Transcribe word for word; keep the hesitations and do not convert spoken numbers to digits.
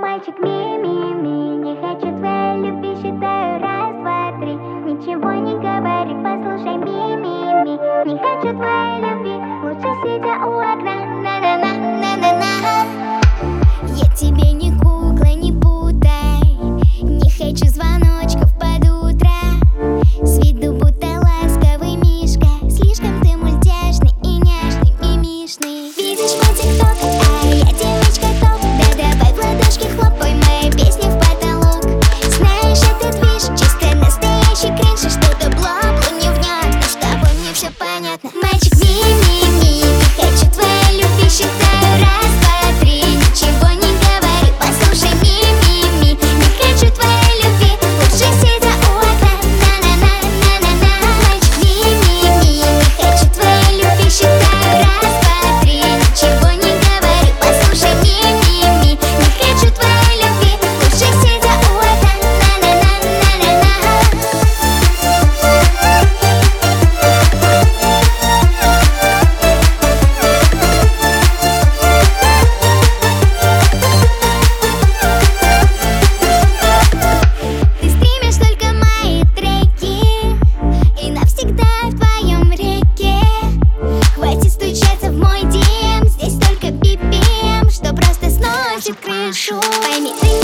Мальчик ми-ми-ми, не хочу твоей любви, считаю раз, два, три. Ничего не говори, послушай ми-ми-ми, не хочу твоей любви, лучше сидя у окна. На-на-на-на-на-на. Я тебе не кукла, не путай, не хочу звоночков под утро. С виду будто ласковый мишка, слишком ты мультяшный и няшный, мимишный. Видишь мой тикток, а я девочка топ. Да давай в ладошки хлопай, моя песня в потолок. Знаешь, этот движ чисто настоящий кринж, и что-то бла-бла невнятно, с тобой мне все понятно. Мальчик ми-ми-ми, не хочу твоей любви, считаю раз, два, три. Ничего не говори, послушай ми-ми-ми, не хочу твоей любви, лучше сидя у окна. На-на-на-на-на-на. Мальчик ми-ми-ми, не хочу твоей любви, считаю раз, два, три. Ничего не говори, послушай ми-ми-ми, не хочу твоей любви, лучше сидя у окна. На-на-на-на-на-на. Ты стримишь только мои треки и навсегда в твоем реке. Хватит стучаться в мой ди эм, здесь только би пи эм, что просто сносит крышу. Пойми, ты